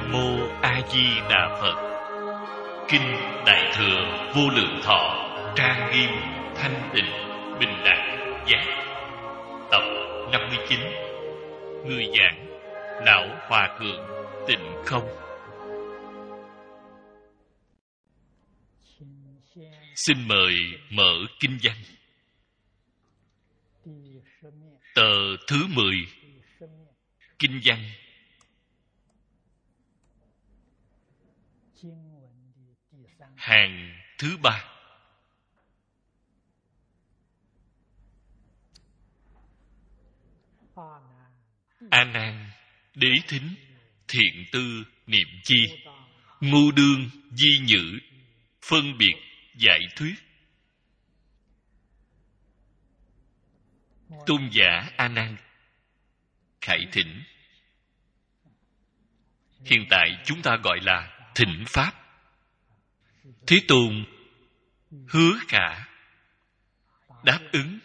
Nam Mô A Di Đà Phật. Kinh Đại Thừa Vô Lượng Thọ, trang nghiêm, thanh tịnh, bình đẳng, giác. Tập 59. Người giảng Lão Hòa Thượng Tịnh Không. Xin mời mở kinh văn. Tờ thứ 10, kinh văn. Hàng thứ 3. A Nan, đế thính, thiện tư, niệm chi, ngu đương, di nhữ, phân biệt, giải thuyết. Tôn giả A Nan khải thỉnh. Hiện tại chúng ta gọi là thỉnh pháp. Thế Tôn hứa khả đáp ứng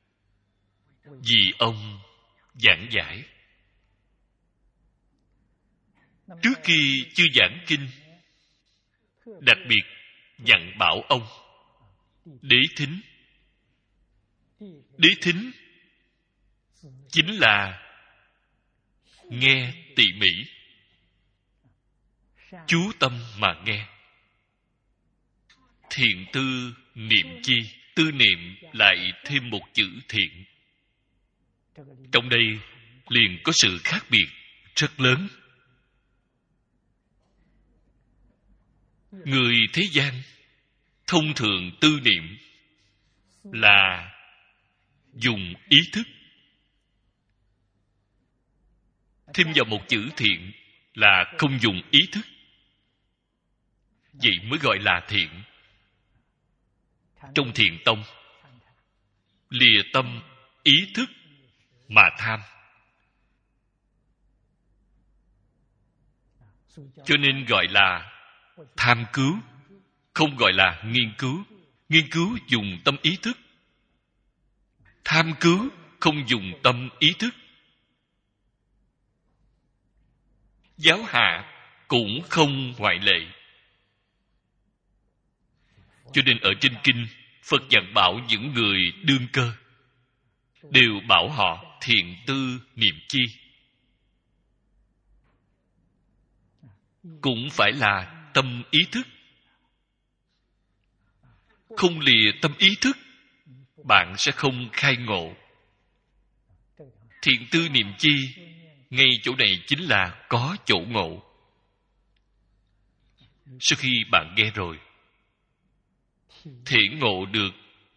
vì ông giảng giải. Trước khi chưa giảng kinh, đặc biệt dặn bảo ông đế thính. Đế thính chính là nghe tỉ mỉ, chú tâm mà nghe. Thiện tư niệm chi, tư niệm lại thêm một chữ thiện. Trong đây liền có sự khác biệt rất lớn. Người thế gian thông thường tư niệm là dùng ý thức, thêm vào một chữ thiện là không dùng ý thức. Vậy mới gọi là thiện. Trong thiện tông, lìa tâm ý thức mà tham. Cho nên gọi là tham cứu, không gọi là nghiên cứu. Nghiên cứu dùng tâm ý thức, tham cứu không dùng tâm ý thức. Giáo hạ cũng không ngoại lệ. Cho nên ở trên kinh, Phật dặn bảo những người đương cơ, đều bảo họ thiện tư niệm chi. Cũng phải là tâm ý thức. Không lìa tâm ý thức, bạn sẽ không khai ngộ. Thiện tư niệm chi, ngay chỗ này chính là có chỗ ngộ. Sau khi bạn nghe rồi, thể ngộ được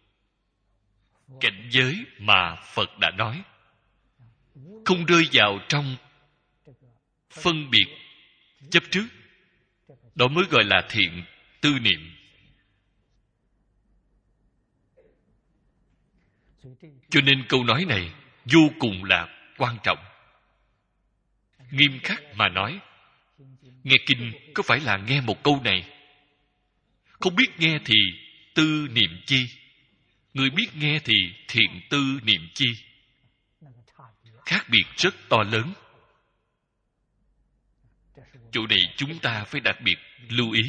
cảnh giới mà Phật đã nói, không rơi vào trong phân biệt chấp trước, đó mới gọi là thiện tư niệm. Cho nên câu nói này vô cùng là quan trọng. Nghiêm khắc mà nói, nghe kinh có phải là nghe một câu này? Không biết nghe thì tư niệm chi, người biết nghe thì thiện tư niệm chi. Khác biệt rất to lớn. Chỗ này chúng ta phải đặc biệt lưu ý.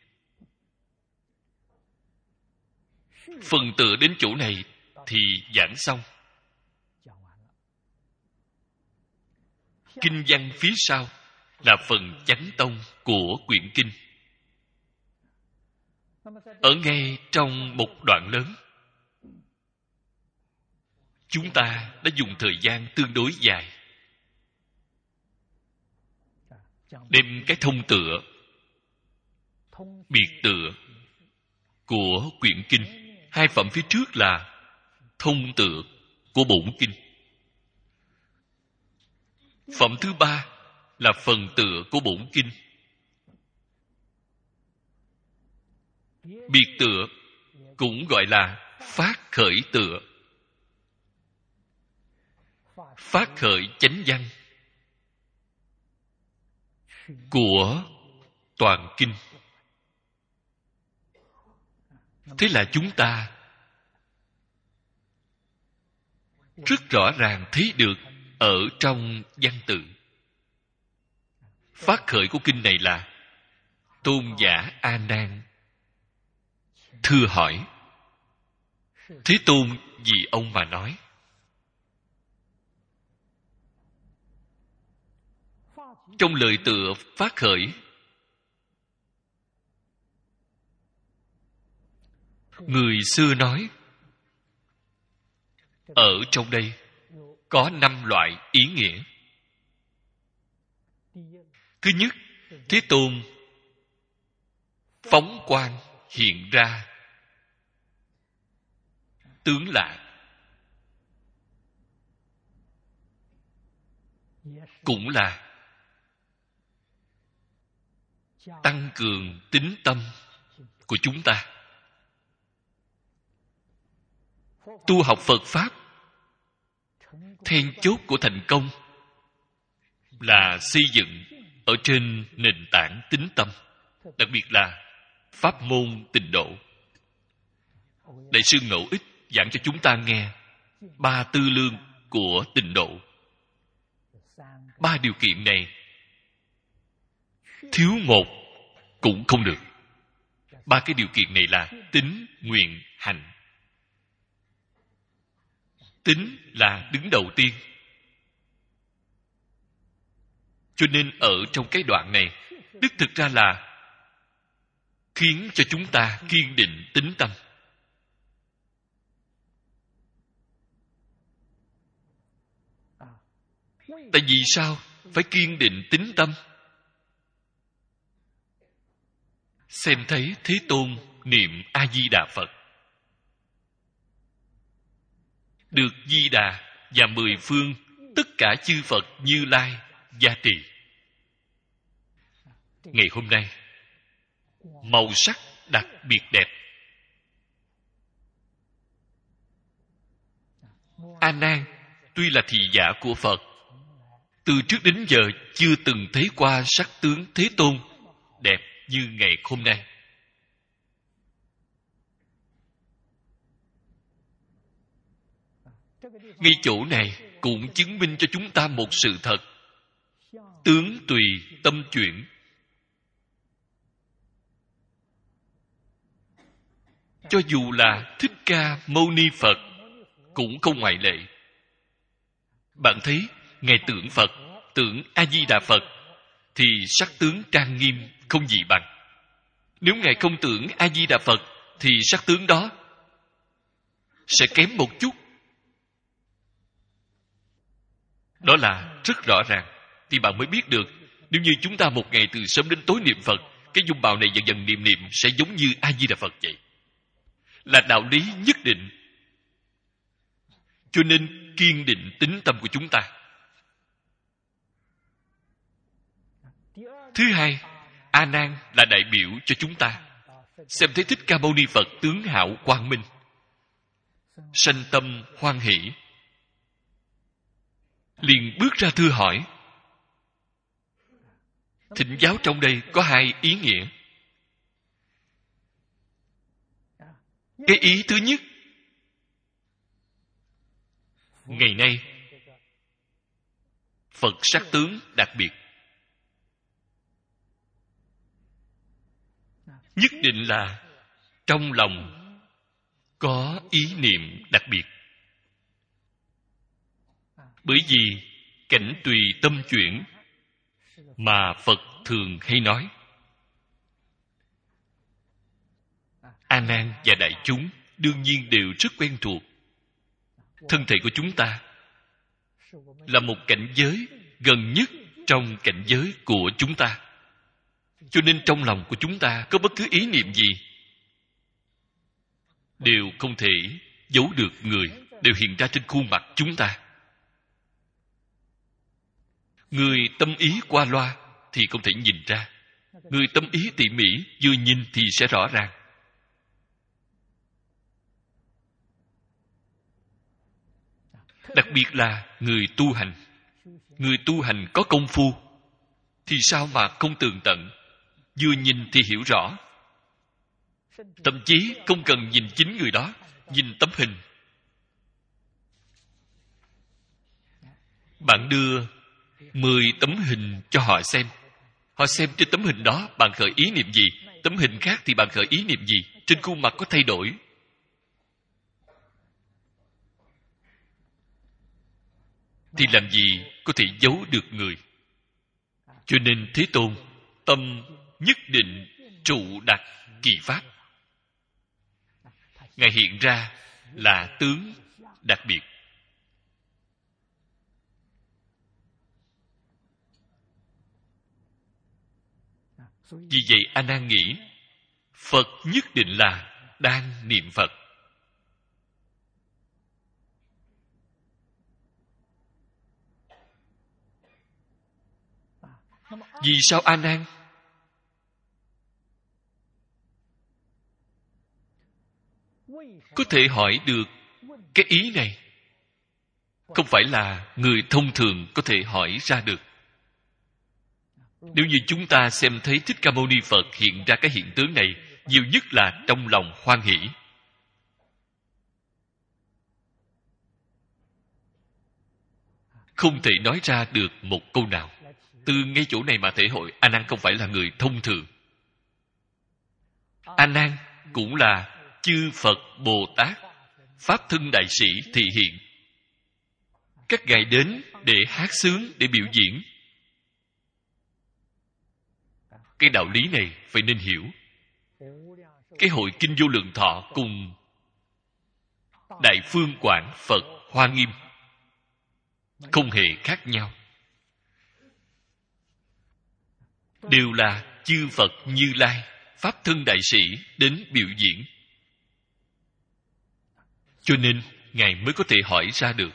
Phần tựa đến chỗ này thì giảng xong. Kinh văn phía sau là phần chánh tông của quyển kinh. Ở ngay trong một đoạn lớn, chúng ta đã dùng thời gian tương đối dài đem cái thông tựa, biệt tựa của quyển kinh. Hai phẩm phía trước là thông tựa của bổn kinh. Phẩm thứ 3 là phần tựa của bổn kinh. Biệt tựa cũng gọi là phát khởi tựa. Phát khởi chánh văn của toàn kinh. Thế là chúng ta rất rõ ràng thấy được ở trong văn tự Phát khởi của kinh này là tôn giả A Nan thưa hỏi. Thế Tôn vì ông mà nói. Trong lời tựa phát khởi, người xưa nói ở trong đây có 5 loại ý nghĩa. Thứ nhất, Thế Tôn phóng quang hiện ra tướng lạ, cũng là tăng cường tín tâm của chúng ta. Tu học Phật Pháp, then chốt của thành công là xây dựng ở trên nền tảng tín tâm, đặc biệt là pháp môn tịnh độ. Đại sư Ngẫu Ích giảng cho chúng ta nghe 3 tư lương của tịnh độ. 3 điều kiện này thiếu một cũng không được. 3 cái điều kiện này là tín, nguyện, hành. Tín là đứng đầu tiên. Cho nên ở trong cái đoạn này, Đức thực ra là khiến cho chúng ta kiên định tín tâm. Tại vì sao phải kiên định tín tâm? Xem thấy Thế Tôn niệm A-di-đà Phật, được Di Đà và 10 phương tất cả chư Phật Như Lai gia trì. Ngày hôm nay màu sắc đặc biệt đẹp. A Nan tuy là thị giả của Phật, từ trước đến giờ chưa từng thấy qua sắc tướng Thế Tôn đẹp như ngày hôm nay. Ngay chỗ này cũng chứng minh cho chúng ta một sự thật: tướng tùy tâm chuyển. Cho dù là Thích Ca Mâu Ni Phật cũng không ngoại lệ. Bạn thấy Ngài tưởng Phật, tưởng A-di-đà Phật thì sắc tướng trang nghiêm không gì bằng. Nếu Ngài không tưởng A-di-đà Phật thì sắc tướng đó sẽ kém một chút. Đó là rất rõ ràng. Thì bạn mới biết được, nếu như chúng ta một ngày từ sớm đến tối niệm Phật, cái dung mạo này dần dần niệm sẽ giống như A-di-đà Phật vậy. Là đạo lý nhất định. Cho nên kiên định tín tâm của chúng ta. Thứ hai, A Nan là đại biểu cho chúng ta xem thấy Thích Ca Mâu Ni Phật tướng hảo quang minh, sanh tâm hoan hỷ, liền bước ra thưa hỏi. Thỉnh giáo trong đây có 2 ý nghĩa. Cái ý thứ nhất, ngày nay Phật sắc tướng đặc biệt, nhất định là trong lòng có ý niệm đặc biệt. Bởi vì cảnh tùy tâm chuyển mà Phật thường hay nói. A Nan và đại chúng đương nhiên đều rất quen thuộc. Thân thể của chúng ta là một cảnh giới gần nhất trong cảnh giới của chúng ta. Cho nên trong lòng của chúng ta có bất cứ ý niệm gì đều không thể giấu được người, đều hiện ra trên khuôn mặt chúng ta. Người tâm ý qua loa thì không thể nhìn ra. Người tâm ý tỉ mỉ vừa nhìn thì sẽ rõ ràng. Đặc biệt là người tu hành. Người tu hành có công phu thì sao mà không tường tận. Vừa nhìn thì hiểu rõ. Thậm chí không cần nhìn chính người đó, nhìn tấm hình. Bạn đưa 10 tấm hình cho họ xem, Họ xem trên tấm hình đó bạn khởi ý niệm gì, tấm hình khác thì bạn khởi ý niệm gì, trên khuôn mặt có thay đổi. Thì làm gì có thể giấu được người. Cho nên Thế Tôn tâm nhất định trụ đặt kỳ pháp. Ngài hiện ra là tướng đặc biệt. Vì vậy A Nan nghĩ Phật nhất định là đang niệm Phật. Vì sao A Nan có thể hỏi được cái ý này? Không phải là người thông thường có thể hỏi ra được. Nếu như chúng ta xem thấy Thích Ca Mâu Ni Phật hiện ra cái hiện tướng này, nhiều nhất là trong lòng hoan hỷ. Không thể nói ra được một câu nào. Từ ngay chỗ này mà thể hội A Nan không phải là người thông thường. A Nan cũng là chư Phật Bồ Tát Pháp thân đại sĩ thị hiện. Các ngài đến để hát sướng, để biểu diễn. Cái đạo lý này phải nên hiểu. Cái hội Kinh Vô Lượng Thọ cùng Đại Phương Quảng Phật Hoa Nghiêm không hề khác nhau. Đều là chư Phật Như Lai Pháp thân đại sĩ đến biểu diễn. Cho nên ngài mới có thể hỏi ra được.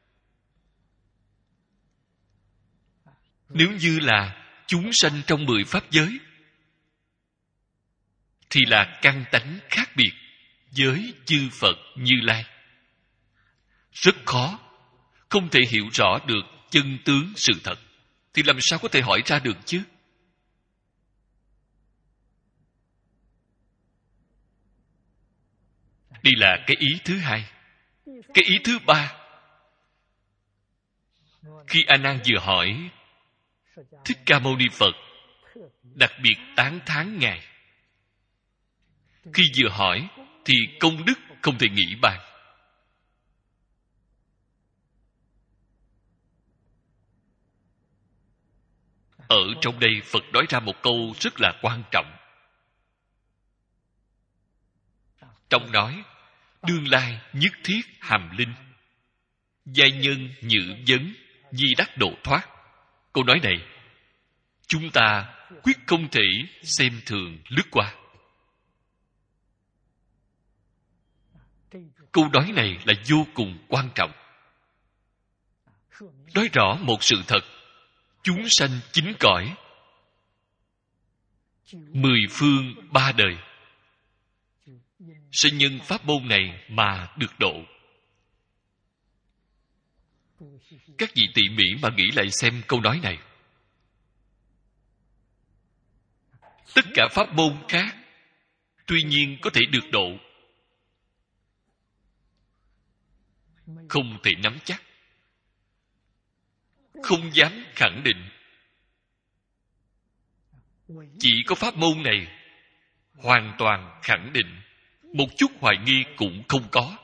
Nếu như là chúng sanh trong 10 pháp giới thì là căn tánh khác biệt với chư Phật Như Lai. Rất khó, không thể hiểu rõ được chân tướng sự thật. Thì làm sao có thể hỏi ra được chứ? Đây là cái ý thứ hai. Cái ý thứ ba, khi A Nan vừa hỏi, Thích Ca Mâu Ni Phật đặc biệt tán thán ngài. Khi vừa hỏi thì công đức không thể nghĩ bàn. Ở trong đây Phật nói ra một câu rất là quan trọng. Trong nói, đương lai nhất thiết hàm linh, giai nhân nhự vấn, di đắc độ thoát. Câu nói này chúng ta quyết không thể xem thường lướt qua. Câu nói này là vô cùng quan trọng. Nói rõ một sự thật. Chúng sanh chín cõi, 10 phương 3 đời sẽ nhân pháp môn này mà được độ. Các vị tỉ mỉ mà nghĩ lại xem câu nói này. Tất cả pháp môn khác tuy nhiên có thể được độ, không thể nắm chắc, không dám khẳng định. Chỉ có pháp môn này hoàn toàn khẳng định, một chút hoài nghi cũng không có.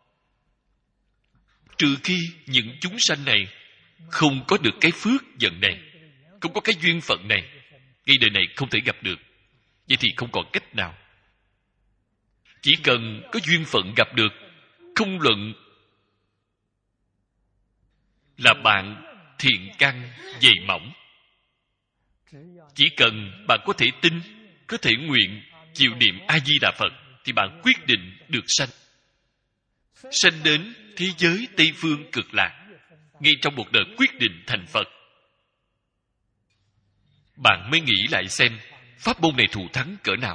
Trừ khi những chúng sanh này không có được cái phước dần này, không có cái duyên phận này, ngay đời này không thể gặp được, vậy thì không còn cách nào. Chỉ cần có duyên phận gặp được, không luận là bạn thiện căn dày mỏng, chỉ cần bạn có thể tin, có thể nguyện chịu niệm A Di Đà Phật, thì bạn quyết định được sanh. Sanh đến thế giới Tây Phương Cực Lạc, ngay trong một đời quyết định thành Phật. Bạn mới nghĩ lại xem pháp môn này thù thắng cỡ nào.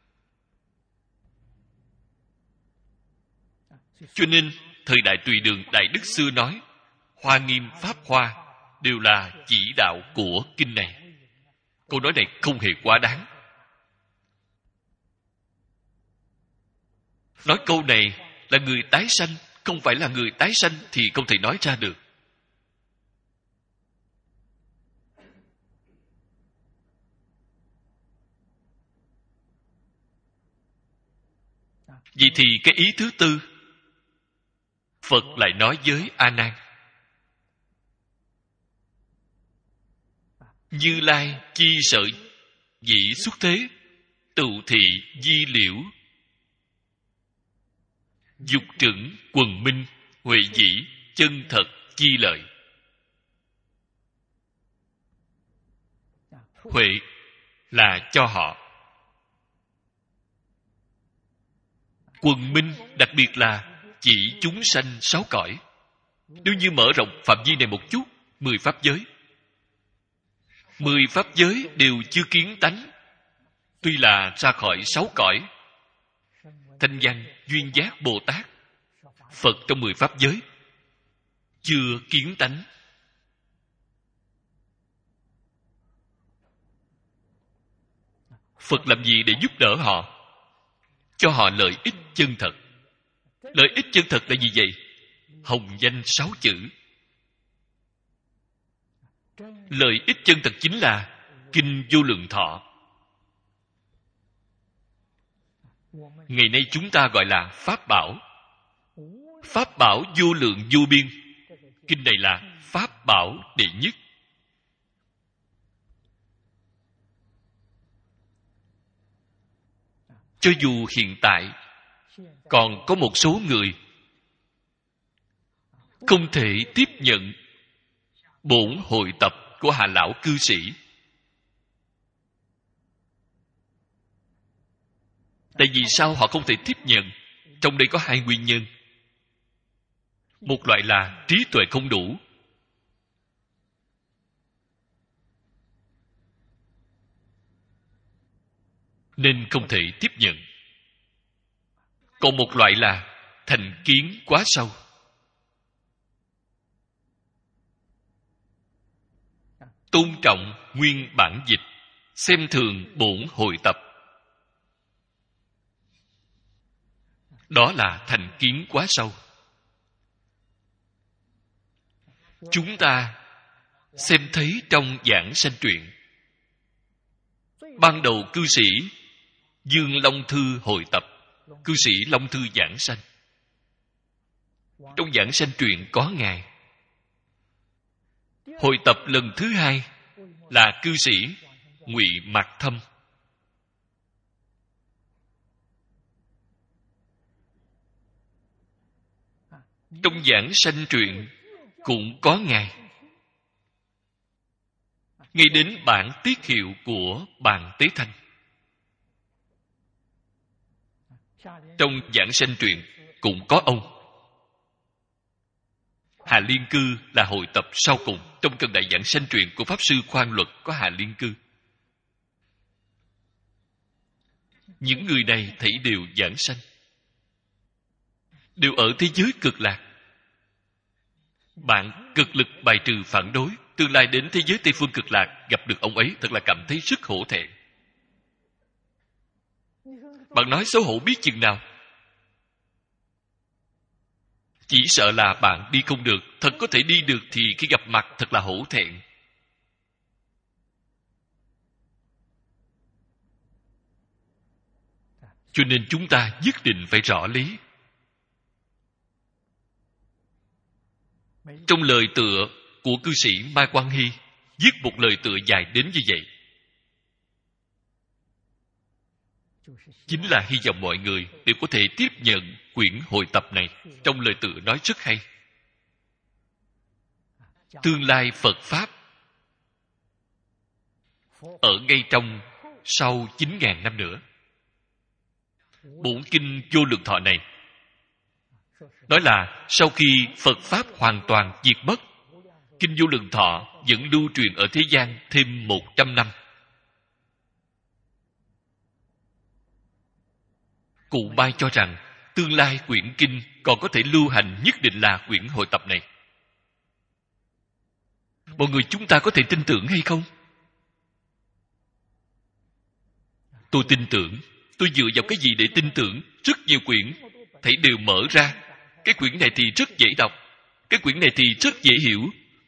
Cho nên thời đại Tùy Đường Đại Đức xưa nói, Hoa Nghiêm Pháp Hoa đều là chỉ đạo của kinh này. Câu nói này không hề quá đáng. Nói câu này là người tái sanh, không phải là người tái sanh thì không thể nói ra được. Vậy thì cái ý thứ tư, Phật lại nói với A Nan: Như Lai chi sợ dĩ xuất thế, tựu thị di liễu, dục trững quần minh, huệ dĩ chân thật chi lợi. Huệ là cho họ. Quần minh đặc biệt là chỉ chúng sanh sáu cõi. Nếu như mở rộng phạm vi này một chút, 10 pháp giới. 10 pháp giới đều chưa kiến tánh. Tuy là ra khỏi 6 cõi, Thanh Văn, Duyên Giác, Bồ Tát, Phật trong 10 pháp giới chưa kiến tánh. Phật làm gì để giúp đỡ họ? Cho họ lợi ích chân thật. Lợi ích chân thật là gì vậy? Hồng danh 6 chữ. Lợi ích chân thật chính là Kinh Vô Lượng Thọ. Ngày nay chúng ta gọi là Pháp Bảo. Pháp Bảo vô lượng vô biên. Kinh này là Pháp Bảo đệ nhất. Cho dù hiện tại còn có một số người không thể tiếp nhận bổn hội tập của Hà Lão cư sĩ. Tại vì sao họ không thể tiếp nhận? Trong đây có hai nguyên nhân. Một loại là trí tuệ không đủ, nên không thể tiếp nhận. Còn một loại là thành kiến quá sâu. Tôn trọng nguyên bản dịch, xem thường bổn hội tập. Đó là thành kiến quá sâu. Chúng ta xem thấy trong giảng sanh truyện, ban đầu cư sĩ Dương Long Thư hội tập, cư sĩ Long Thư giảng sanh. Trong giảng sanh truyện có Ngài. Hội tập lần thứ hai là cư sĩ Ngụy Mạc Thâm. Trong giảng sanh truyện cũng có Ngài. Ngay đến bản tiết hiệu của Bàn Tế Thanh. Trong giảng sanh truyện cũng có ông. Hà Liên Cư là hội tập sau cùng. Trong cần đại giảng sanh truyện của Pháp Sư Khoan Luật có Hà Liên Cư. Những người này thảy đều giảng sanh, đều ở thế giới cực lạc. Bạn cực lực bài trừ phản đối, tương lai đến thế giới Tây Phương cực lạc gặp được ông ấy, thật là cảm thấy rất hổ thẹn. Bạn nói xấu hổ biết chừng nào. Chỉ sợ là bạn đi không được. Thật có thể đi được thì khi gặp mặt thật là hổ thẹn. Cho nên chúng ta nhất định phải rõ lý. Trong lời tựa của cư sĩ Mai Quang Hy viết một lời tựa dài đến như vậy, chính là hy vọng mọi người đều có thể tiếp nhận quyển hội tập này. Trong lời tựa nói rất hay. Tương lai Phật Pháp ở ngay trong sau 9.000 năm nữa. Bổn kinh Vô Lượng Thọ này nói là sau khi Phật Pháp hoàn toàn diệt mất, kinh Vô Lượng Thọ vẫn lưu truyền ở thế gian thêm 100 năm. Cụ Bai cho rằng tương lai quyển kinh còn có thể lưu hành nhất định là quyển hội tập này. Mọi người chúng ta có thể tin tưởng hay không? Tôi tin tưởng. Tôi dựa vào cái gì để tin tưởng? Rất nhiều quyển thảy đều mở ra. Cái quyển này thì rất dễ đọc, cái quyển này thì rất dễ hiểu.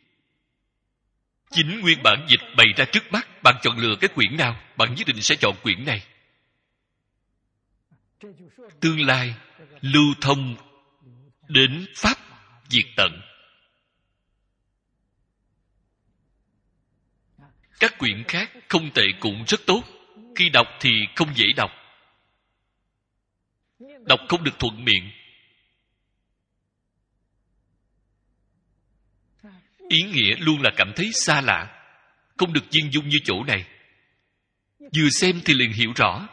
Chính nguyên bản dịch bày ra trước mắt, bạn chọn lựa cái quyển nào, bạn nhất định sẽ chọn quyển này. tương lai lưu thông đến pháp diệt tận. Các quyển khác không tệ cũng rất tốt. Khi đọc thì không dễ đọc, đọc không được thuận miệng. Ý nghĩa luôn là cảm thấy xa lạ, không được viên dung như chỗ này. Vừa xem thì liền hiểu rõ.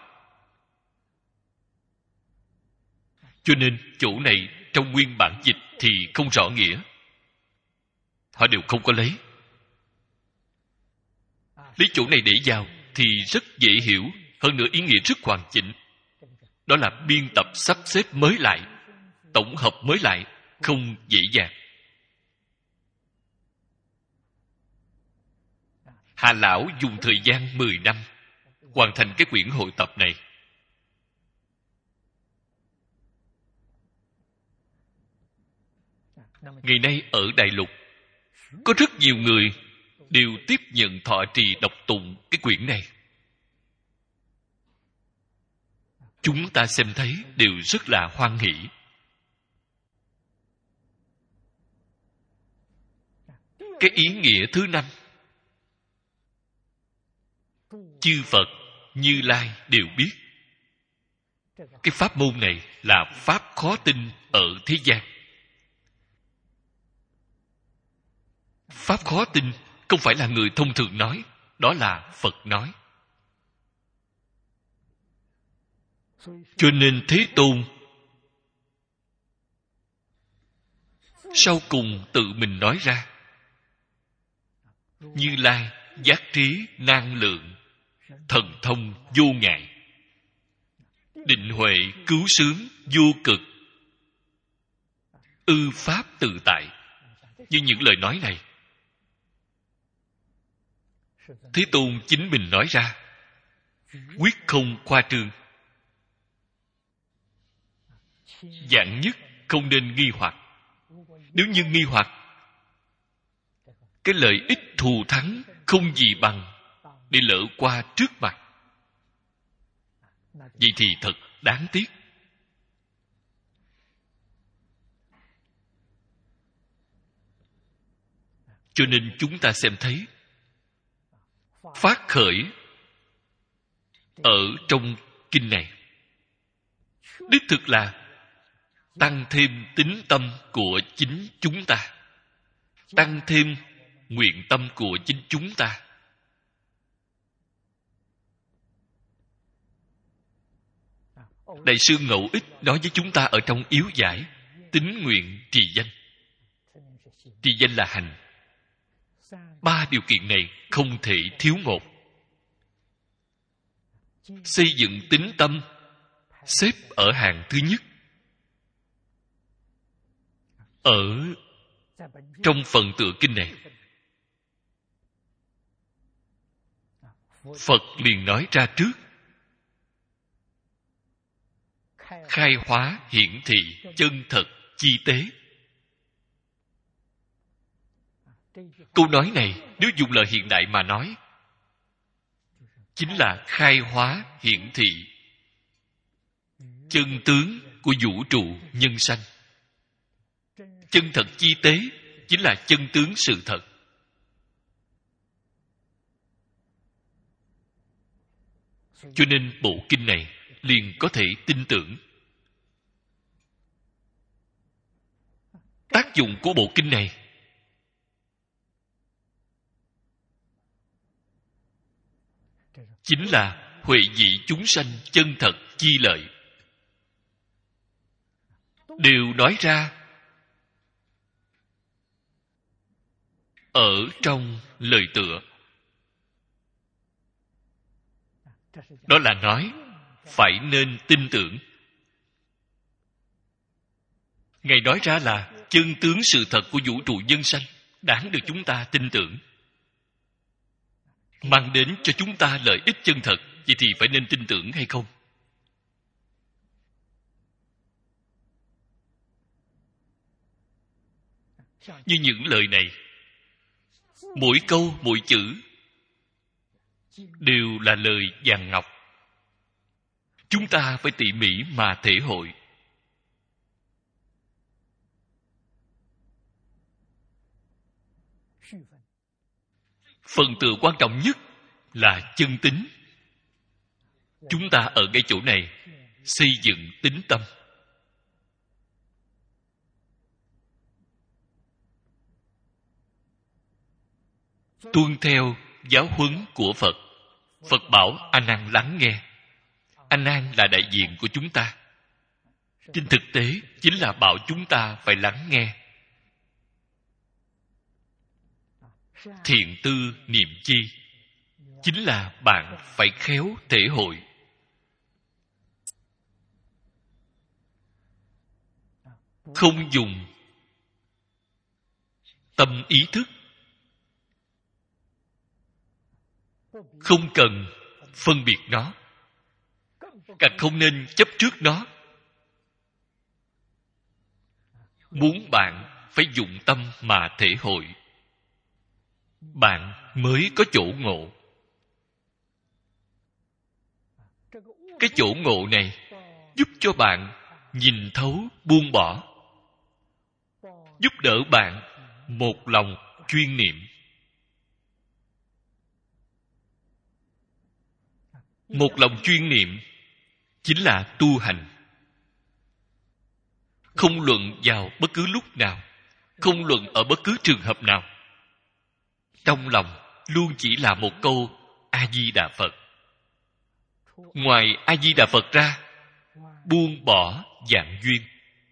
Cho nên chỗ này trong nguyên bản dịch thì không rõ nghĩa, họ đều không có lấy. Lấy chỗ này để vào thì rất dễ hiểu, hơn nữa ý nghĩa rất hoàn chỉnh. Đó là biên tập sắp xếp mới lại, tổng hợp mới lại, không dễ dàng. Hà Lão dùng thời gian 10 năm hoàn thành cái quyển hội tập này. Ngày nay ở Đại Lục có rất nhiều người đều tiếp nhận thọ trì đọc tụng cái quyển này. Chúng ta xem thấy đều rất là hoan hỷ. Cái ý nghĩa thứ 5, chư Phật, Như Lai đều biết. Cái pháp môn này là pháp khó tin ở thế gian. Pháp khó tin không phải là người thông thường nói, đó là Phật nói. Cho nên Thế Tôn sau cùng tự mình nói ra: Như Lai giác trí năng lượng, thần thông vô ngại, định huệ cứu xướng vô cực, ư pháp tự tại. Như những lời nói này Thế Tôn chính mình nói ra, quyết không khoa trương. Dạng nhất không nên nghi hoặc. Nếu như nghi hoặc, cái lợi ích thù thắng không gì bằng để lỡ qua trước mặt. Vậy thì thật đáng tiếc. Cho nên chúng ta xem thấy phát khởi ở trong kinh này đích thực là tăng thêm tín tâm của chính chúng ta, tăng thêm nguyện tâm của chính chúng ta. Đại sư Ngẫu Ích nói với chúng ta ở trong yếu giải: tín nguyện trì danh. Trì danh là hành. 3 điều kiện này không thể thiếu một. Xây dựng tín tâm xếp ở hàng thứ nhất. Ở trong phần tựa kinh này, Phật liền nói ra trước: khai hóa hiển thị chân thật chi tế. Câu nói này nếu dùng lời hiện đại mà nói, chính là khai hóa hiển thị chân tướng của vũ trụ nhân sanh. Chân thật chi tế chính là chân tướng sự thật. Cho nên bộ kinh này liền có thể tin tưởng. Tác dụng của bộ kinh này chính là huệ vị chúng sanh chân thật chi lợi. Đều nói ra ở trong lời tựa. Đó là nói phải nên tin tưởng. Ngài nói ra là chân tướng sự thật của vũ trụ nhân sanh, đáng được chúng ta tin tưởng, mang đến cho chúng ta lợi ích chân thật. Vậy thì phải nên tin tưởng hay không? Như những lời này, mỗi câu mỗi chữ đều là lời vàng ngọc. chúng ta phải tỉ mỉ mà thể hội. Phần tựa quan trọng nhất là chân tín. Chúng ta ở cái chỗ này xây dựng tín tâm. Tuân theo giáo huấn của Phật. Phật bảo A Nan lắng nghe. A Nan là đại diện của chúng ta. Trên thực tế chính là bảo chúng ta phải lắng nghe. Thiện tư niệm chi chính là bạn phải khéo thể hội. Không dùng tâm ý thức, không cần phân biệt nó, càng không nên chấp trước nó. Muốn bạn phải dụng tâm mà thể hội, bạn mới có chỗ ngộ. Cái chỗ ngộ này giúp cho bạn nhìn thấu buông bỏ, giúp đỡ bạn một lòng chuyên niệm. Một lòng chuyên niệm chính là tu hành. Không luận vào bất cứ lúc nào, không luận ở bất cứ trường hợp nào, trong lòng luôn chỉ là một câu A Di Đà Phật. Ngoài A Di Đà Phật ra, buông bỏ vạn duyên.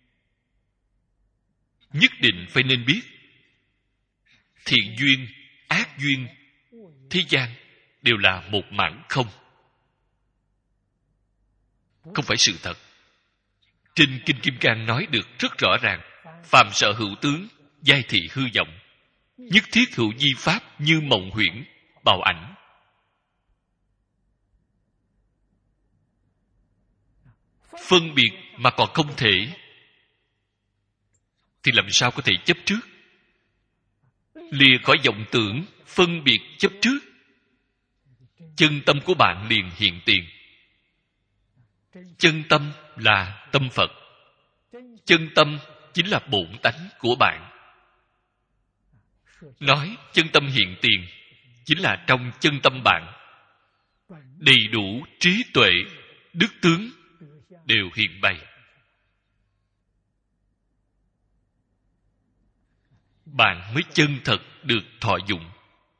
Nhất định phải nên biết, thiện duyên, ác duyên, thế gian đều là một mảng không. Không phải sự thật. Trên Kinh Kim Cang nói được rất rõ ràng: phàm sở hữu tướng, giai thị hư vọng, nhất thiết hữu di pháp như mộng huyễn, bào ảnh. Phân biệt mà còn không thể, thì làm sao có thể chấp trước? Lìa khỏi vọng tưởng, phân biệt chấp trước, chân tâm của bạn liền hiện tiền. Chân tâm là tâm Phật. Chân tâm chính là bổn tánh của bạn. Nói chân tâm hiện tiền chính là trong chân tâm bạn đầy đủ trí tuệ, đức tướng đều hiện bày. Bạn mới chân thật được thọ dụng.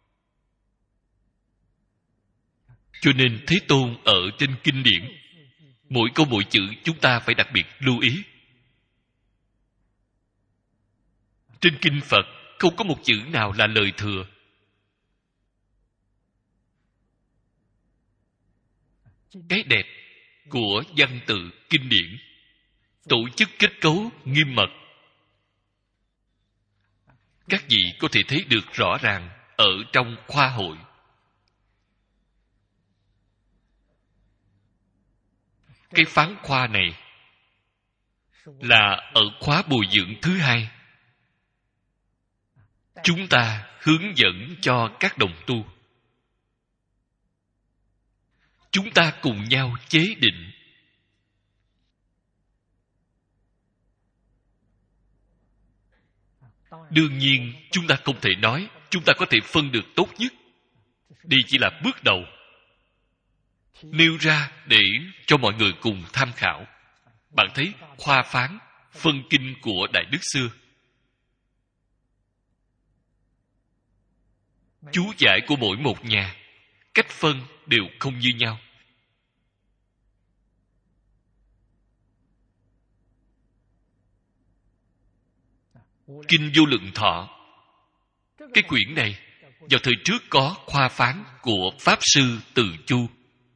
Cho nên Thế Tôn ở trên kinh điển, mỗi câu mỗi chữ chúng ta phải đặc biệt lưu ý. Trên kinh Phật không có một chữ nào là lời thừa. Cái đẹp của văn tự kinh điển, tổ chức kết cấu nghiêm mật, các vị có thể thấy được rõ ràng ở trong khoa hội. Cái phán khoa này là ở khóa bồi dưỡng thứ 2. Chúng ta hướng dẫn cho các đồng tu. Chúng ta cùng nhau chế định. Đương nhiên, chúng ta không thể nói chúng ta có thể phân được tốt nhất. Đây chỉ là bước đầu. Nêu ra để cho mọi người cùng tham khảo. Bạn thấy khoa phán, phân kinh của Đại Đức xưa. Chú giải của mỗi một nhà, cách phân đều không như nhau. Kinh Vô Lượng Thọ, cái quyển này vào thời trước có khoa phán của Pháp Sư Từ Chu.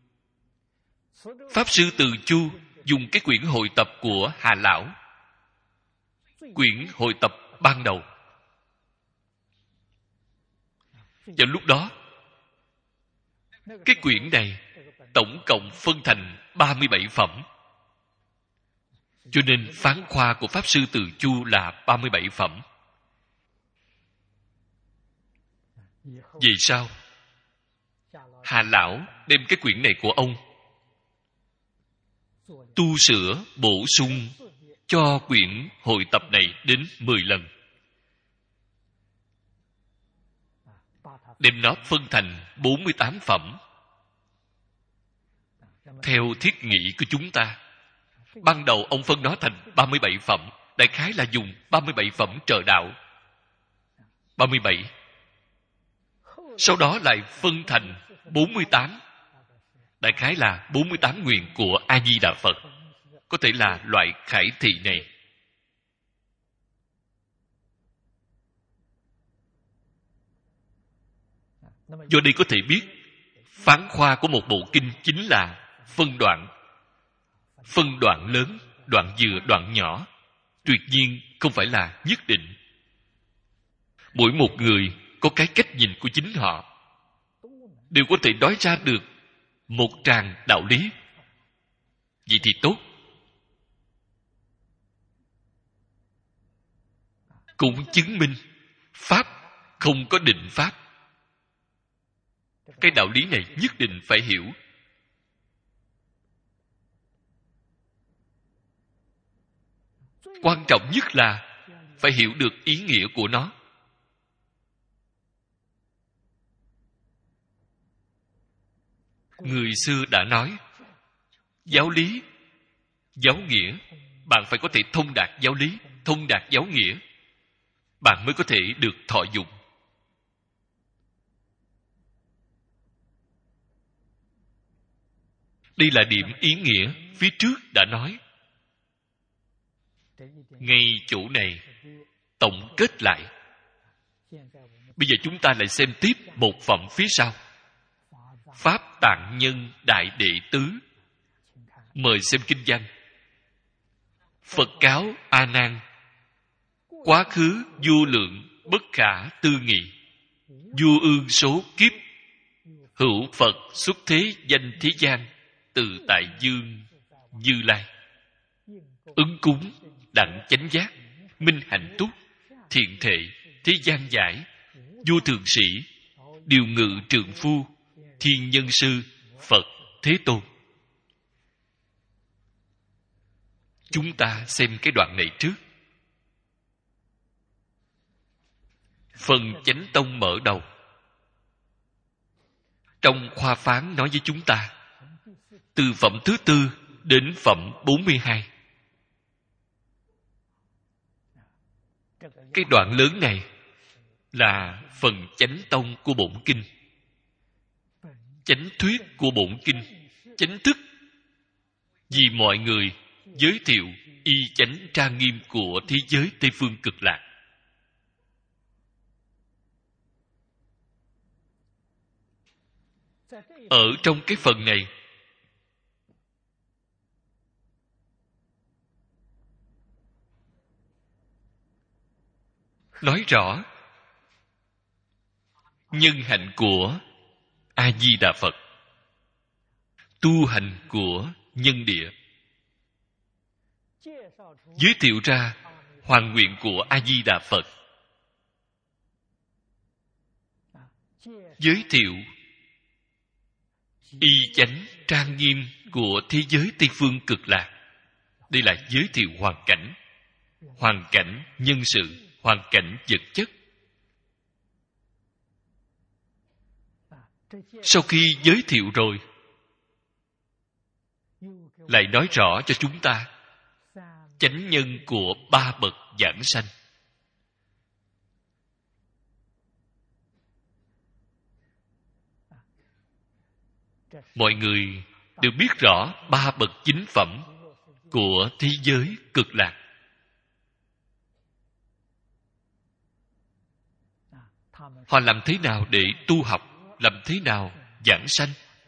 Pháp Sư Từ Chu dùng cái quyển hội tập của Hà Lão, quyển hội tập ban đầu. Vào lúc đó, cái quyển này tổng cộng phân thành 37 phẩm. Cho nên phán khoa của Pháp Sư Từ Chu là 37 phẩm. Vì sao? Hà Lão đem cái quyển này của ông tu sửa, bổ sung cho quyển hội tập này đến 10 lần. Đem nó phân thành 48 phẩm. Theo thiết nghĩ của chúng ta, ban đầu ông phân nó thành 37 phẩm, đại khái là dùng 37 phẩm trợ đạo. 37. Sau đó lại phân thành 48. Đại khái là 48 nguyện của A-di-đà Phật. Có thể là loại khải thị này. Do đây có thể biết, phán khoa của một bộ kinh chính là phân đoạn. Phân đoạn lớn, đoạn vừa, đoạn nhỏ. Tuyệt nhiên không phải là nhất định. Mỗi một người có cái cách nhìn của chính họ, đều có thể nói ra được một tràng đạo lý. Vậy thì tốt. Cũng chứng minh Pháp không có định Pháp. Cái đạo lý này nhất định phải hiểu. Quan trọng nhất là phải hiểu được ý nghĩa của nó. Người xưa đã nói, giáo lý, giáo nghĩa, bạn phải có thể thông đạt giáo lý, thông đạt giáo nghĩa, bạn mới có thể được thọ dụng. Đây là điểm ý nghĩa phía trước đã nói. Ngay chỗ này tổng kết lại. Bây giờ chúng ta lại xem tiếp một phẩm phía sau. Pháp Tạng Nhân Đại Đệ Tứ. Mời xem kinh văn. Phật cáo A Nan: quá khứ vô lượng bất khả tư nghị, vô ương số kiếp, hữu Phật xuất thế danh thế gian, từ tại dương Như Lai. Ứng cúng, đặng chánh giác, minh hạnh túc, thiện thệ, thế gian giải, vô thường sĩ, điều ngự trượng phu, thiên nhân sư, Phật Thế Tôn. Chúng ta xem cái đoạn này trước. Phần Chánh Tông mở đầu. Trong khoa phán nói với chúng ta, từ phẩm thứ tư đến phẩm 42. Cái đoạn lớn này là phần chánh tông của bổn kinh, chánh thuyết của bổn kinh, chánh thức vì mọi người giới thiệu y chánh trang nghiêm của thế giới Tây Phương Cực Lạc. Ở trong cái phần này, nói rõ nhân hạnh của A Di Đà Phật, tu hành của nhân địa, giới thiệu ra hoàn nguyện của A Di Đà Phật, giới thiệu y chánh trang nghiêm của thế giới Tây Phương Cực Lạc. Đây là giới thiệu hoàn cảnh nhân sự, hoàn cảnh vật chất. Sau khi giới thiệu rồi, lại nói rõ cho chúng ta chánh nhân của ba bậc giảng sanh. Mọi người đều biết rõ ba bậc chính phẩm của thế giới Cực Lạc. Họ làm thế nào để tu học, làm thế nào giảng sanh?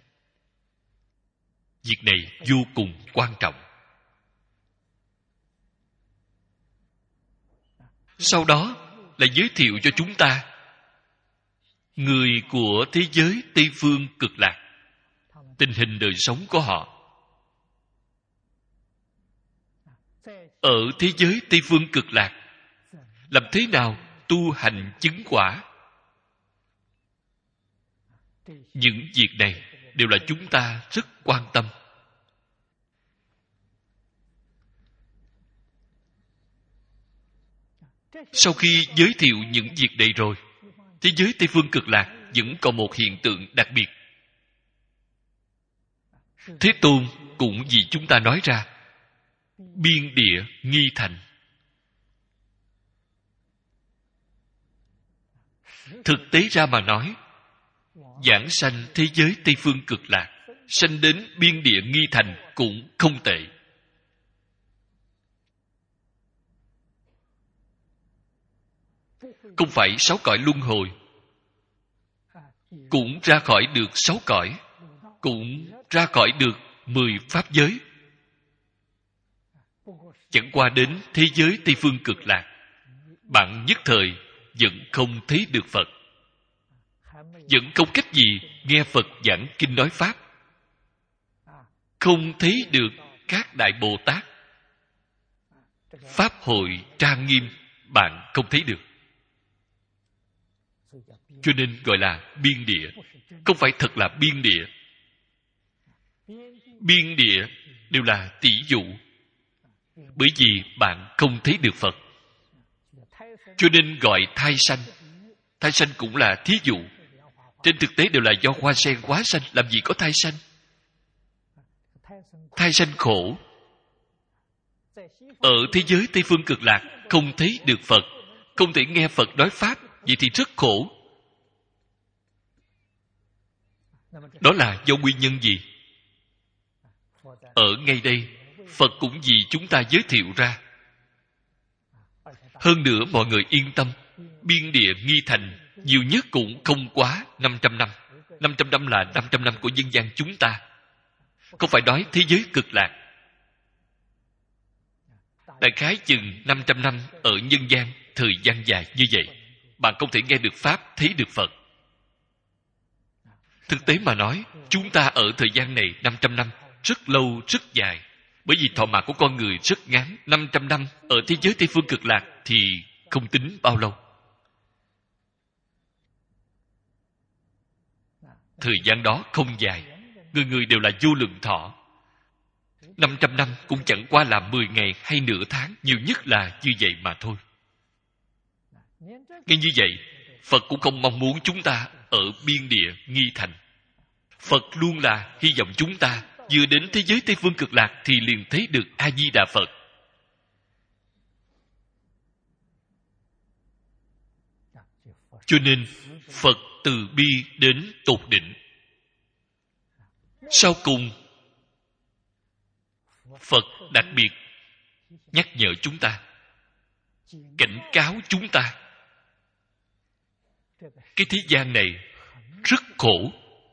Việc này vô cùng quan trọng. Sau đó là giới thiệu cho chúng ta người của thế giới Tây Phương Cực Lạc, tình hình đời sống của họ. Ở thế giới Tây Phương Cực Lạc, làm thế nào tu hành chứng quả? Những việc này đều là chúng ta rất quan tâm. Sau khi giới thiệu những việc này rồi, thế giới Tây Phương Cực Lạc vẫn còn một hiện tượng đặc biệt. Thế Tôn cũng vì chúng ta nói ra, biên địa nghi thành. Thực tế ra mà nói, giảng sanh thế giới Tây Phương Cực Lạc, sanh đến biên địa nghi thành cũng không tệ. Không phải 6 cõi luân hồi, cũng ra khỏi được 6 cõi, cũng ra khỏi được 10 pháp giới. Chẳng qua đến thế giới Tây Phương Cực Lạc, bạn nhất thời vẫn không thấy được Phật, vẫn không cách gì nghe Phật giảng kinh nói Pháp, không thấy được các Đại Bồ Tát. Pháp hội trang nghiêm bạn không thấy được. Cho nên gọi là biên địa, không phải thật là biên địa. Biên địa đều là tỷ dụ, bởi vì bạn không thấy được Phật. Cho nên gọi thai sanh. Thai sanh cũng là thí dụ. Trên thực tế đều là do hoa sen quá sanh, làm gì có thai sanh. Thai sanh khổ. Ở thế giới Tây Phương Cực Lạc không thấy được Phật, không thể nghe Phật nói Pháp, vậy thì rất khổ. Đó là do nguyên nhân gì? Ở ngay đây, Phật cũng vì chúng ta giới thiệu ra. Hơn nữa mọi người yên tâm, biên địa nghi thành nhiều nhất cũng không quá 500 năm. 500 năm là 500 năm của dân gian chúng ta, không phải nói thế giới Cực Lạc. Đại khái chừng 500 năm ở nhân gian, thời gian dài như vậy, bạn không thể nghe được Pháp, thấy được Phật. Thực tế mà nói, chúng ta ở thời gian này 500 năm, rất lâu, rất dài. Bởi vì thọ mạng của con người rất ngắn, 500 năm ở thế giới Tây Phương Cực Lạc thì không tính bao lâu. Thời gian đó không dài, người người đều là vô lượng thọ. 500 năm cũng chẳng qua là 10 ngày hay nửa tháng, nhiều nhất là như vậy mà thôi. Ngay như vậy, Phật cũng không mong muốn chúng ta ở biên địa nghi thành. Phật luôn là hy vọng chúng ta vừa đến thế giới Tây Phương Cực Lạc thì liền thấy được A-di-đà Phật. Cho nên Phật từ bi đến tột đỉnh. Sau cùng, Phật đặc biệt nhắc nhở chúng ta, cảnh cáo chúng ta, cái thế gian này rất khổ.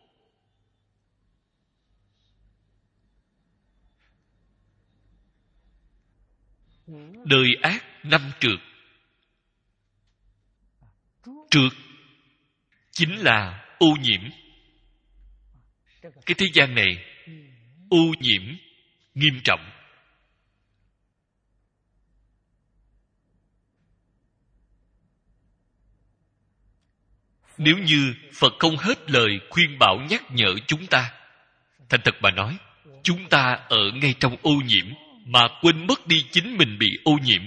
Đời ác năm trượt. Trượt chính là ô nhiễm. Cái thế gian này ô nhiễm nghiêm trọng. Nếu như Phật không hết lời khuyên bảo nhắc nhở chúng ta, thành thật mà nói, chúng ta ở ngay trong ô nhiễm mà quên mất đi chính mình bị ô nhiễm.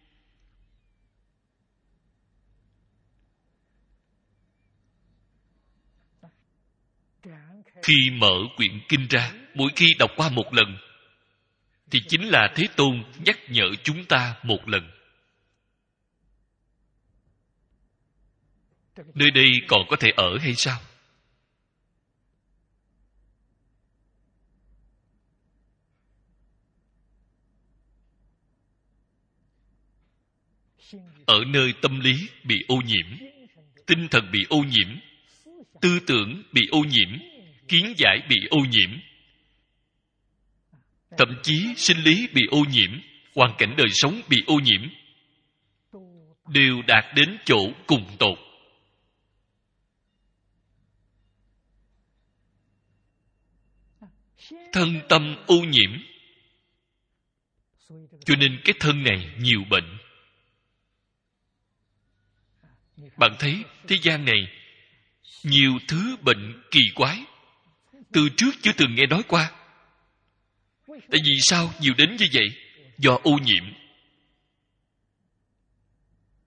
Khi mở quyển kinh ra, mỗi khi đọc qua một lần thì chính là Thế Tôn nhắc nhở chúng ta một lần. Nơi đây còn có thể ở hay sao? Ở nơi tâm lý bị ô nhiễm, tinh thần bị ô nhiễm, tư tưởng bị ô nhiễm, kiến giải bị ô nhiễm, thậm chí sinh lý bị ô nhiễm, hoàn cảnh đời sống bị ô nhiễm, đều đạt đến chỗ cùng tột. Thân tâm ô nhiễm, cho nên cái thân này nhiều bệnh. Bạn thấy thế gian này nhiều thứ bệnh kỳ quái, từ trước chưa từng nghe nói qua. Tại vì sao nhiều đến như vậy? Do ô nhiễm.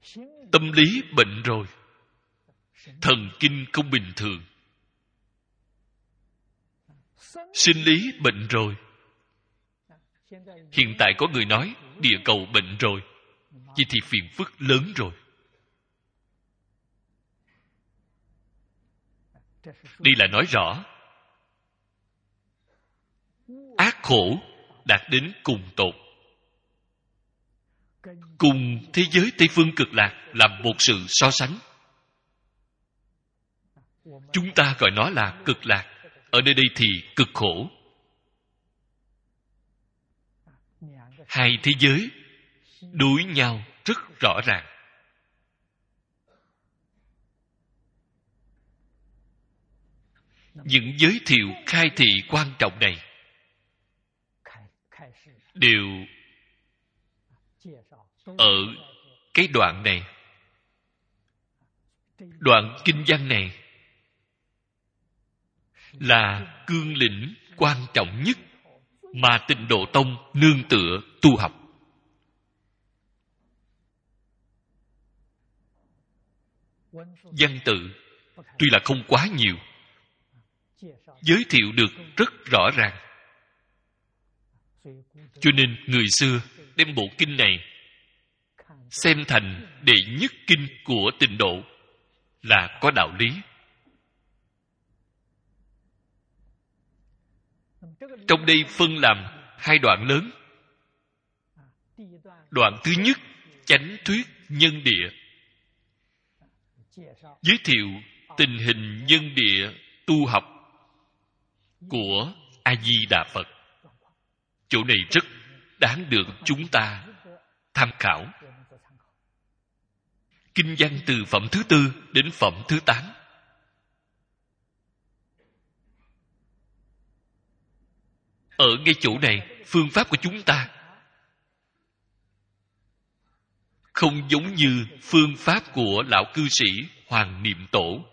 Tâm lý bệnh rồi, thần kinh không bình thường, sinh lý bệnh rồi. Hiện tại có người nói địa cầu bệnh rồi, vậy thì phiền phức lớn rồi. Đây là nói rõ ác khổ đạt đến cùng tột. Cùng thế giới Tây Phương Cực Lạc là một sự so sánh. Chúng ta gọi nó là cực lạc, ở nơi đây thì cực khổ. Hai thế giới đối nhau rất rõ ràng. Những giới thiệu khai thị quan trọng này đều ở cái đoạn này. Đoạn kinh văn này là cương lĩnh quan trọng nhất mà Tịnh Độ Tông nương tựa tu học. Văn tự tuy là không quá nhiều, giới thiệu được rất rõ ràng. Cho nên người xưa đem bộ kinh này xem thành đệ nhất kinh của Tịnh Độ là có đạo lý. Trong đây phân làm hai đoạn lớn. Đoạn thứ nhất, chánh thuyết nhân địa, giới thiệu tình hình nhân địa tu học của A Di Đà Phật. Chỗ này rất đáng được chúng ta tham khảo. Kinh văn từ phẩm thứ 4 đến phẩm thứ 8. Ở ngay chỗ này, phương pháp của chúng ta không giống như phương pháp của lão cư sĩ Hoàng Niệm Tổ.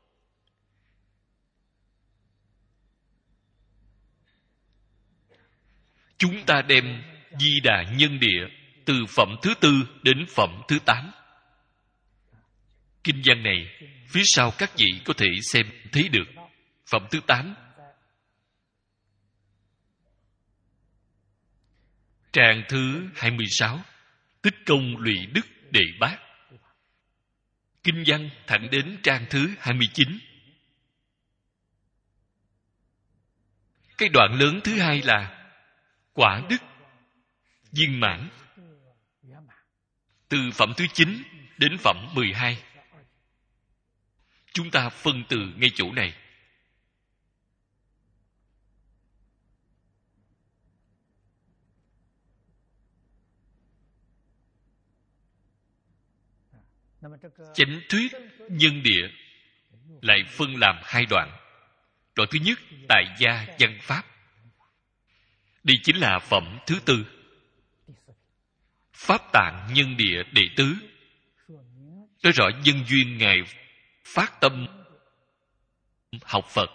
Chúng ta đem Di Đà nhân địa từ phẩm thứ 4 đến phẩm thứ 8. Kinh văn này, phía sau các vị có thể xem thấy được. Phẩm thứ 8, trang thứ 26, tích công lụy đức đề bát. Kinh văn thẳng đến trang thứ 29. Cái đoạn lớn thứ hai là quả đức viên mãn, từ phẩm thứ 9 đến phẩm 12. Chúng ta phân từ ngay chỗ này. Chánh thuyết nhân địa lại phân làm hai đoạn. Đoạn thứ nhất, tại gia văn pháp. Đây chính là phẩm thứ 4. Pháp tạng nhân địa đệ tứ, nói rõ nhân duyên Ngài phát tâm học Phật.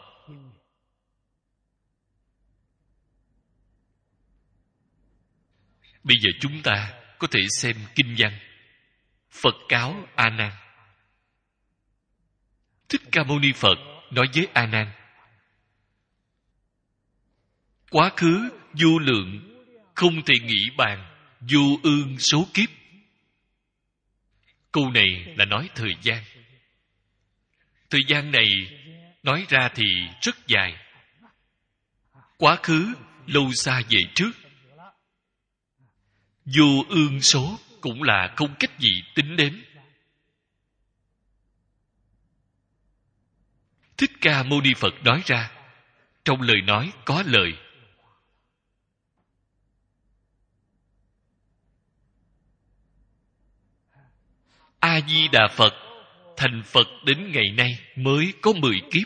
Bây giờ chúng ta có thể xem kinh văn. Phật cáo A Nan. Thích Ca Mâu Ni Phật nói với A Nan: quá khứ vô lượng, không thể nghĩ bàn, vô ương số kiếp. Câu này là nói thời gian. Thời gian này nói ra thì rất dài. Quá khứ lâu xa về trước. Vô ương số cũng là không cách gì tính đến. Thích Ca Mâu Ni Phật nói ra, trong lời nói có lời. A Di Đà Phật thành Phật đến ngày nay mới có 10 kiếp.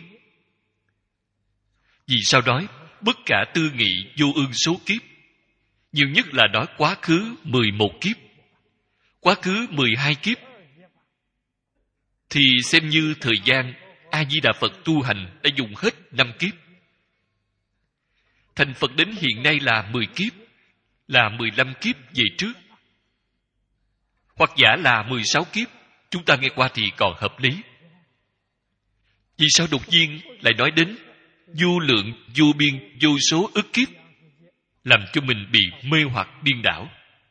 Vì sao nói bất cả tư nghị vô ương số kiếp? Nhiều nhất là nói quá khứ 11 kiếp, quá khứ 12 kiếp, thì xem như thời gian A Di Đà Phật tu hành đã dùng hết 5 kiếp. Thành Phật đến hiện nay là 10 kiếp, là 15 kiếp về trước. Hoặc giả là 16 kiếp, chúng ta nghe qua thì còn hợp lý. Vì sao đột nhiên lại nói đến vô lượng, vô biên, vô số ức kiếp, làm cho mình bị mê hoặc điên đảo?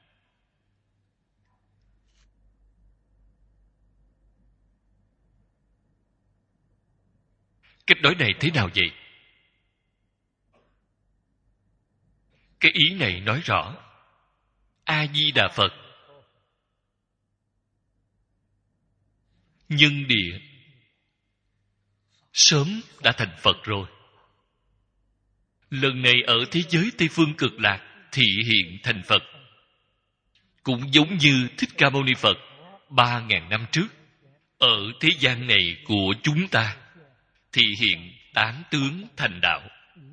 Cách nói này thế nào vậy? Cái ý này nói rõ A Di Đà Phật nhân địa sớm đã thành Phật rồi. Lần này ở thế giới Tây Phương Cực Lạc thị hiện thành Phật, cũng giống như Thích Ca Mâu Ni Phật 3.000 năm trước ở thế gian này của chúng ta thị hiện tán tướng thành đạo.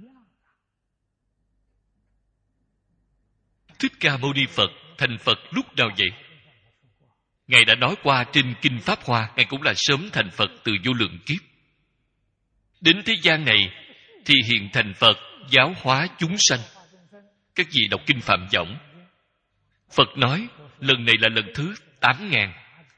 Thích Ca Mâu Ni Phật thành Phật lúc nào vậy? Ngài đã nói qua trên Kinh Pháp Hoa, Ngài cũng là sớm thành Phật từ vô lượng kiếp. Đến thế gian này thì hiện thành Phật giáo hóa chúng sanh. Các vị đọc Kinh Phạm Võng, Phật nói lần này là lần thứ 8.000.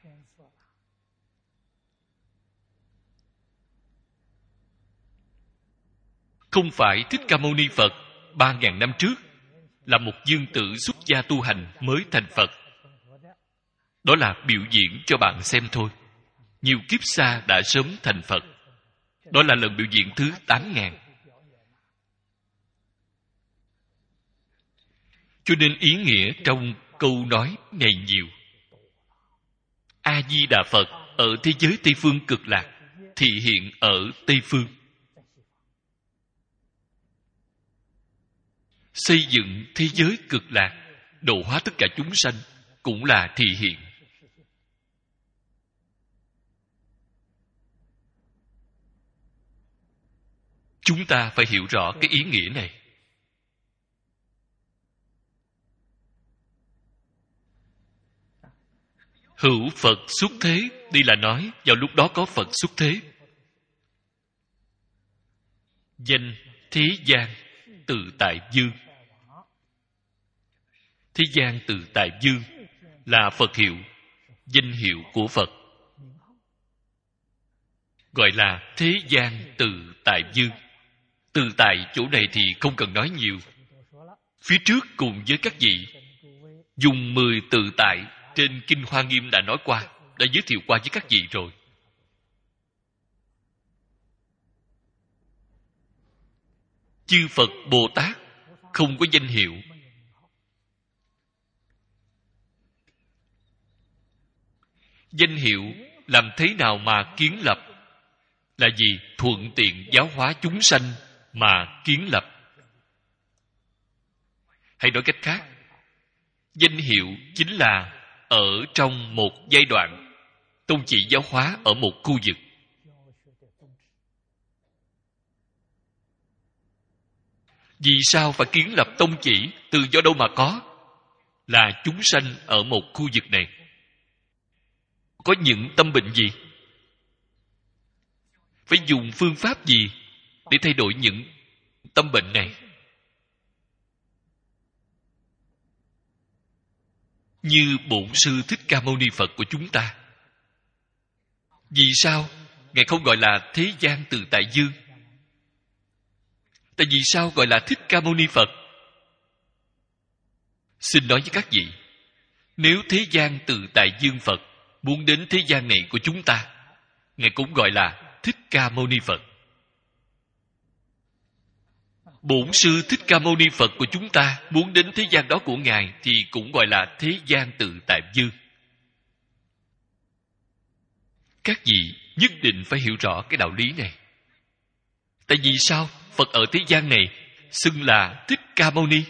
Không phải Thích Ca Mâu Ni Phật 3.000 năm trước là một dương tử xuất gia tu hành mới thành Phật. Đó là biểu diễn cho bạn xem thôi. Nhiều kiếp xa đã sớm thành Phật. Đó là lần biểu diễn thứ 8.000. Cho nên ý nghĩa trong câu nói này nhiều. A Di Đà Phật ở thế giới Tây Phương Cực Lạc thị hiện ở Tây Phương, xây dựng thế giới cực lạc, độ hóa tất cả chúng sanh, cũng là thị hiện. Chúng ta phải hiểu rõ cái ý nghĩa này. Hữu Phật xuất thế, đây là nói vào lúc đó có Phật xuất thế. Danh thế gian tự tại dương. Thế gian tự tại dương là Phật hiệu, danh hiệu của Phật, gọi là thế gian tự tại dương. Tự tại chỗ này thì không cần nói nhiều. Phía trước cùng với các vị dùng 10 tự tại trên Kinh Hoa Nghiêm đã nói qua, đã giới thiệu qua với các vị rồi. Chư Phật Bồ Tát không có danh hiệu. Danh hiệu làm thế nào mà kiến lập? Là gì? Thuận tiện giáo hóa chúng sanh mà kiến lập. Hay nói cách khác, danh hiệu chính là ở trong một giai đoạn tông chỉ giáo hóa ở một khu vực. Vì sao phải kiến lập tông chỉ? Từ do đâu mà có? Là chúng sanh ở một khu vực này có những tâm bệnh gì? Phải dùng phương pháp gì để thay đổi những tâm bệnh này? Như Bổn Sư Thích Ca Mâu Ni Phật của chúng ta. Vì sao Ngài không gọi là thế gian tự tại dương? Tại vì sao gọi là Thích Ca Mâu Ni Phật? Xin nói với các vị, nếu thế gian tự tại dương Phật muốn đến thế gian này của chúng ta, Ngài cũng gọi là Thích Ca Mâu Ni Phật. Bổn Sư Thích Ca Mâu Ni Phật của chúng ta muốn đến thế gian đó của Ngài thì cũng gọi là thế gian tự tại dương. Các vị nhất định phải hiểu rõ cái đạo lý này. Tại vì sao Phật ở thế gian này xưng là Thích Ca Mâu Ni?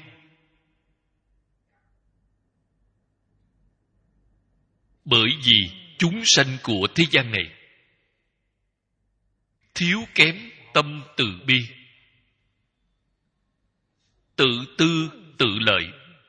Bởi vì chúng sanh của thế gian này thiếu kém tâm từ bi, tự tư tự lợi.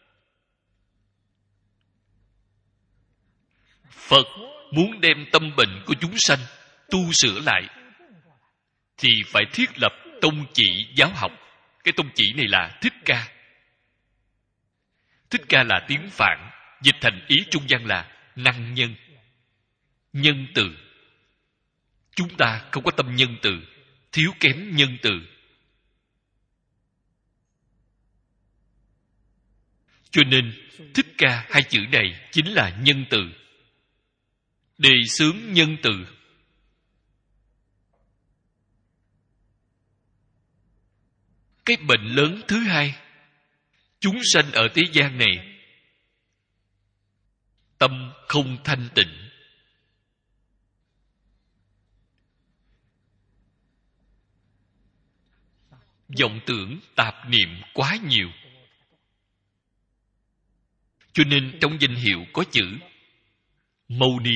Phật muốn đem tâm bệnh của chúng sanh tu sửa lại thì phải thiết lập tông chỉ giáo học. Cái tông chỉ này là Thích Ca. Thích Ca là tiếng Phạn, dịch thành ý trung văn là năng nhân, nhân từ. Chúng ta không có tâm nhân từ, thiếu kém nhân từ. Cho nên Thích Ca hai chữ này chính là nhân từ, đề xướng nhân từ. Cái bệnh lớn thứ hai, chúng sanh ở thế gian này tâm không thanh tịnh. Vọng tưởng tạp niệm quá nhiều. Cho nên trong danh hiệu có chữ Mâu Ni.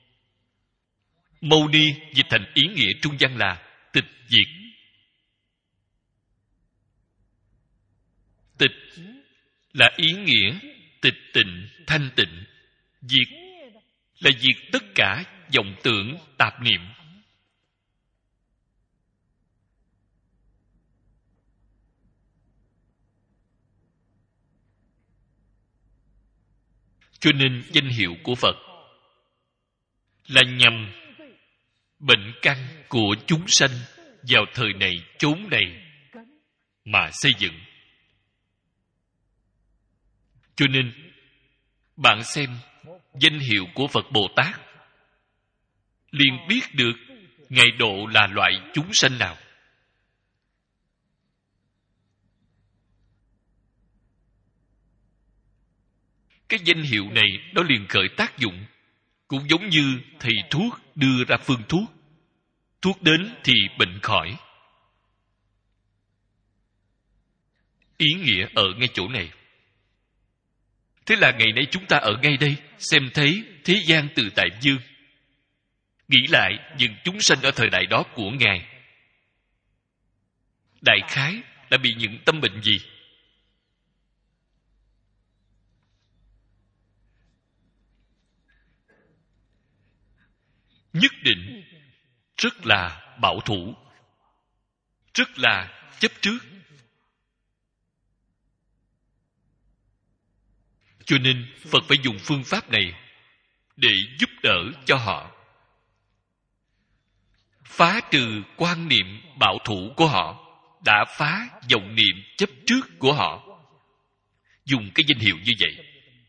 Mâu Ni dịch thành ý nghĩa trung văn là tịch diệt. Tịch là ý nghĩa tịch tịnh, thanh tịnh. Diệt là diệt tất cả vọng tưởng tạp niệm. Cho nên danh hiệu của Phật là nhằm bệnh căn của chúng sanh vào thời này chốn này mà xây dựng. Cho nên bạn xem danh hiệu của Phật Bồ Tát liền biết được Ngài độ là loại chúng sanh nào. Cái danh hiệu này nó liền khởi tác dụng, cũng giống như thầy thuốc đưa ra phương thuốc. Thuốc đến thì bệnh khỏi. Ý nghĩa ở ngay chỗ này. Thế là ngày nay chúng ta ở ngay đây xem thấy thế gian tự tại dương. Nghĩ lại những chúng sanh ở thời đại đó của Ngài, đại khái đã bị những tâm bệnh gì? Nhất định rất là bảo thủ, rất là chấp trước. Cho nên Phật phải dùng phương pháp này để giúp đỡ cho họ, phá trừ quan niệm bảo thủ của họ, đã phá vọng niệm chấp trước của họ. Dùng cái danh hiệu như vậy.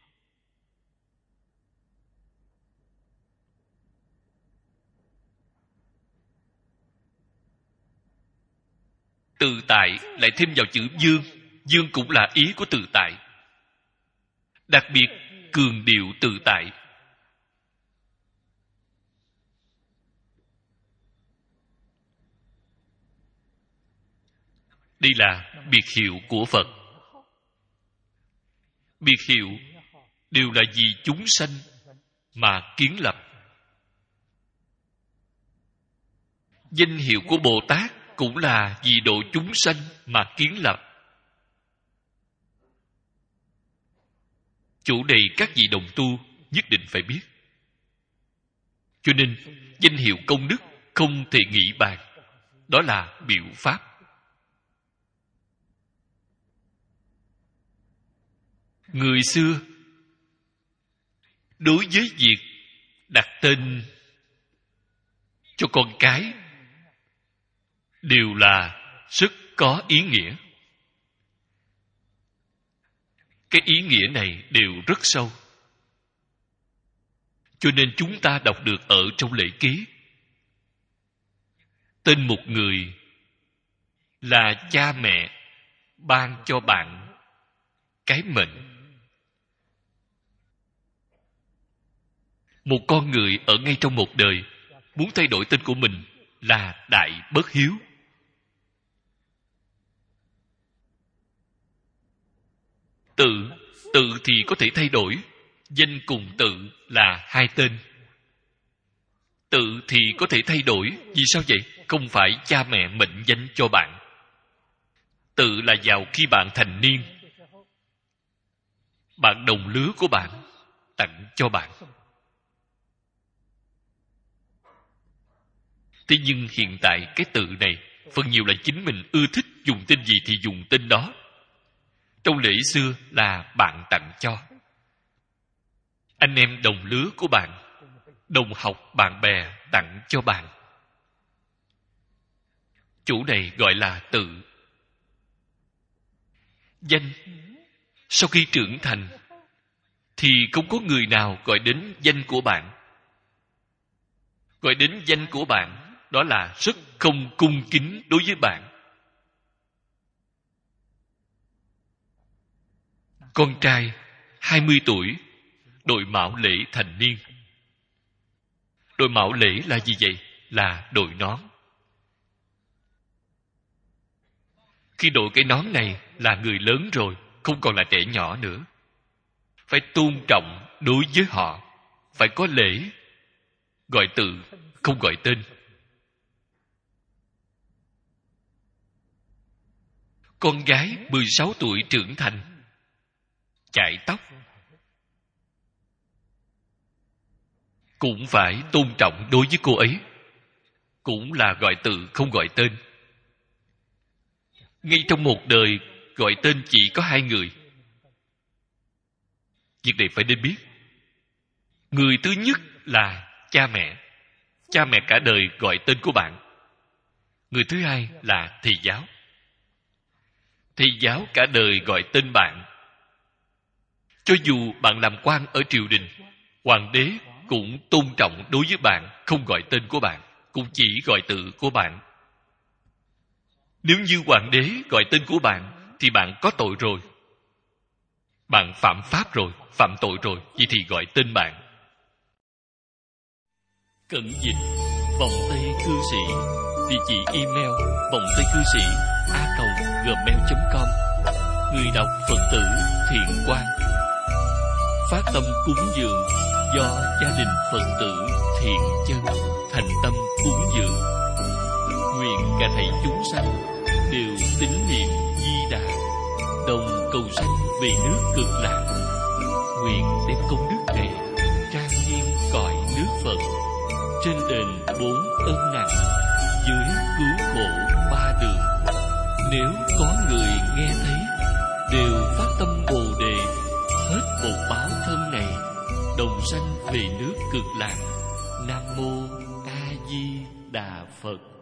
Tự tại lại thêm vào chữ dương. Dương cũng là ý của tự tại. Đặc biệt cường điệu tự tại. Đây là biệt hiệu của Phật. Biệt hiệu đều là vì chúng sanh mà kiến lập. Danh hiệu của Bồ Tát cũng là vì độ chúng sanh mà kiến lập. Chỗ này các vị đồng tu nhất định phải biết. Cho nên danh hiệu công đức không thể nghĩ bàn. Đó là biểu pháp. Người xưa đối với việc đặt tên cho con cái đều là rất có ý nghĩa. Cái ý nghĩa này đều rất sâu. Cho nên chúng ta đọc được ở trong lễ ký. Tên một người là cha mẹ ban cho bạn cái mệnh. Một con người ở ngay trong một đời muốn thay đổi tên của mình là đại bất hiếu. Tự thì có thể thay đổi. Danh cùng tự là hai tên. Tự thì có thể thay đổi. Vì sao vậy? Không phải cha mẹ mệnh danh cho bạn. Tự là vào khi bạn thành niên, bạn đồng lứa của bạn tặng cho bạn. Thế nhưng hiện tại cái tự này phần nhiều là chính mình ưa thích dùng tên gì thì dùng tên đó. Trong lễ xưa là bạn tặng cho. anh em đồng lứa của bạn, đồng học bạn bè tặng cho bạn. Chủ này gọi là tự. Danh, sau khi trưởng thành thì không có người nào gọi đến danh của bạn. Gọi đến danh của bạn, đó là rất không cung kính đối với bạn. Con trai 20 tuổi đội mão lễ thành niên. Đội mão lễ là gì vậy? Là đội nón. Khi đội cái nón này là người lớn rồi, không còn là trẻ nhỏ nữa. Phải tôn trọng đối với họ, phải có lễ, gọi tự, không gọi tên. Con gái 16 tuổi trưởng thành, chải tóc, cũng phải tôn trọng đối với cô ấy, cũng là gọi tự, không gọi tên. Ngay trong một đời gọi tên chỉ có 2 người. Việc này phải nên biết. Người thứ nhất là cha mẹ. Cha mẹ cả đời gọi tên của bạn. Người thứ hai là thầy giáo. Thầy giáo cả đời gọi tên bạn. Cho dù bạn làm quan ở triều đình, hoàng đế cũng tôn trọng đối với bạn, không gọi tên của bạn, cũng chỉ gọi tự của bạn. Nếu như hoàng đế gọi tên của bạn thì bạn có tội rồi. Bạn phạm pháp rồi, phạm tội rồi, vậy thì gọi tên bạn. Cận dịch vọng tây cư sĩ. Địa chỉ email vongtaicư sĩ@gmail.com. Người đọc Phật tử Thiện Quang. Phát tâm cúng dường do gia đình Phật tử Thiện Chân thành tâm cúng dường. Nguyện cả thảy chúng sanh đều tín niệm Di Đà, đồng cầu sanh về nước Cực Lạc. Nguyện đem công đức này trang nghiêm cõi nước Phật, trên đền 4 ân nặng, dưới cứu khổ 3 đường. Nếu có người nghe thấy đều phát tâm Bồ Đề, hết bột báo thân này, đồng sanh về nước Cực Lạc. Nam mô A Di Đà Phật.